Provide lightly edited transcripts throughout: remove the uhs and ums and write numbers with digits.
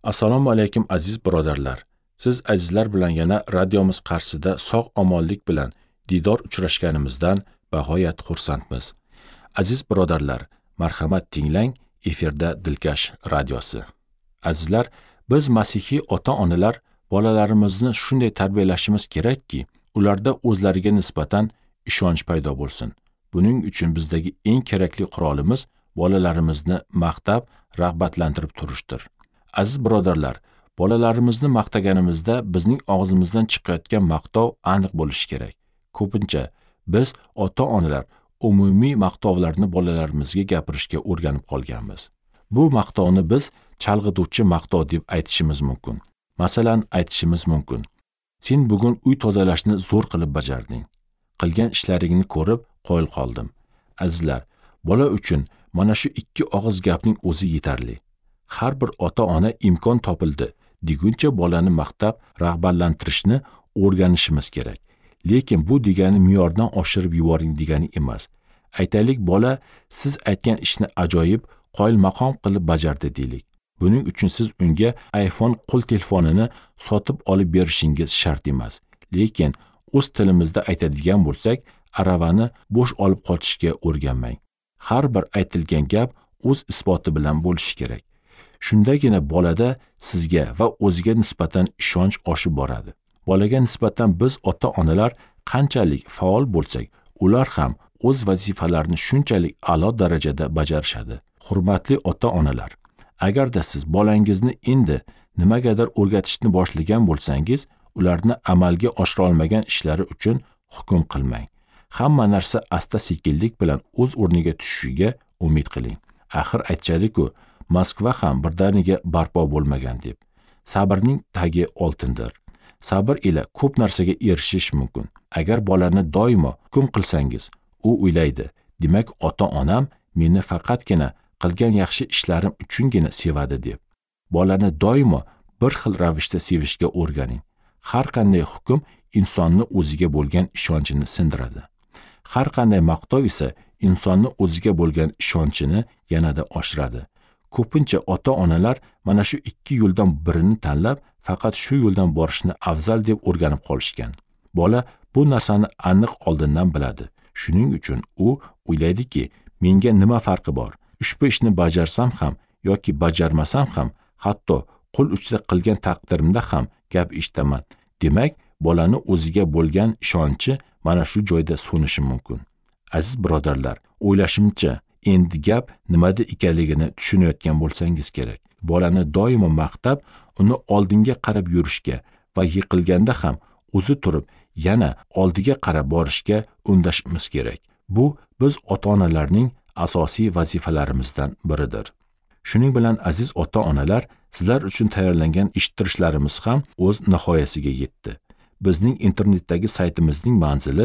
Assalomu alaykum aziz birodarlar. Siz azizlar bilan yana radiomiz qarshisida sog'-omonlik bilan didor uchrashganimizdan bag'oyat xursandmiz. Aziz birodarlar, marhamat tinglang, efirda Dilkash radiosi. Azizlar, biz masihiy ota-onalar bolalarimizni shunday tarbiyalashimiz kerakki, ularda o'zlariga nisbatan ishonch paydo bo'lsin. Buning uchun bizdagi eng kerakli qurolimiz bolalarimizni maqtab, rag'batlantirib turishdir. Aziz birodarlar, bolalarimizni maqtaganimizda bizning og'zimizdan chiqayotgan maqtov aniq bo'lishi kerak. Ko'pincha biz ota-onalar umumiy maqtovlarni bolalarimizga gapirishga o'rganib qolganmiz. Bu maqtovni biz chalg'ituvchi maqtov deb aytishimiz mumkin. Masalan, aytishimiz mumkin: "Sen bugun uy tozalashni zo'r qilib bajarding. Qilgan ishlaringni ko'rib qoyil qoldim." Azizlar, bola uchun mana shu ikki og'iz gapning o'zi yetarli. Har bir ota-ona imkon topildi deguncha bolani maqtab, rag'batlantirishni o'rganishimiz kerak. Lekin bu degani me'yordan oshirib yuboring degani emas. Aytaylik, bola siz aytgan ishni ajoyib, qoyilmaqom qilib bajardi deylik. Buning uchun siz unga iPhone qo'l telefonini sotib olib berishingiz shart emas. Lekin o'z tilimizda aytadigan bo'lsak, aravani bo'sh olib qochishga o'rganmang. Har bir aytilgan gap o'z isboti bilan bo'lishi kerak. Shundagina bolada sizga va o'ziga nisbatan ishonch oshib boradi. Bolaga nisbatan biz ota-onalar qanchalik faol bo'lsak, ular ham o'z vazifalarini shunchalik a'lo darajada bajarishadi. Hurmatli ota-onalar, agarda siz bolangizni endi nimagadir o'rgatishni boshlagan bo'lsangiz, ularni amalga oshira olmagan ishlari uchun hukm qilmang. Hamma narsa asta-sekinlik bilan o'z o'rniga tushishiga umid qiling. Axir aytishadi-ku, Moskva ham birdaniga barpo bo'lmagan deb. Sabrning tagi oltindir. Sabr ila ko'p narsaga erishish mumkin. Agar bolani doimo hukm qilsangiz, u o'ylaydi: "Demak, ota-onam meni faqatgina qilgan yaxshi ishlarim uchungina sevadi" deb. Bolani doimo bir xil ravishda sevishga o'rganing. Har qanday hukm insonni o'ziga bo'lgan ishonchini sindiradi. Har qanday maqtov esa insonni o'ziga bo'lgan ishonchini yanada oshiradi. Ko'pincha ota-onalar mana shu ikki yo'ldan birini tanlab, faqat shu yo'ldan borishni afzal deb o'rganib qolishgan. Bola bu narsani aniq oldindan biladi. Shuning uchun u o'ylaydiki, menga nima farqi bor? Ushbu ishni bajarsam ham yoki bajarmasam ham, hatto qo'l uchida qilgan taqdirimda ham gap eshitaman. Demak, bolani o'ziga bo'lgan ishonchi mana shu joyda so'nishi mumkin. Aziz birodarlar, o'ylashimcha, endi gap nimada ekanligini tushunayotgan bo'lsangiz kerak. Bolani doimo maqtab, uni oldinga qarab yurishga va yiqilganda ham o'zi turib yana oldiga qarab borishga undashimiz kerak. Bu biz ota-onalarning asosiy vazifalarimizdan biridir. Shuning bilan aziz ota-onalar, sizlar uchun tayyorlangan eshittirishlarimiz ham o'z nihoyasiga yetdi. Bizning internetdagi saytimizning manzili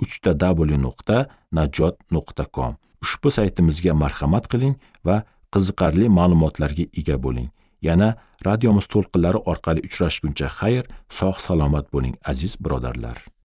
www.najot.com. Ushbu saytimizga marhamat qiling va qiziqarli ma'lumotlarga ega bo'ling. Yana radiomiz to'lqinlari orqali uchrashguncha xayr, sog' salomat bo'ling aziz birodarlar.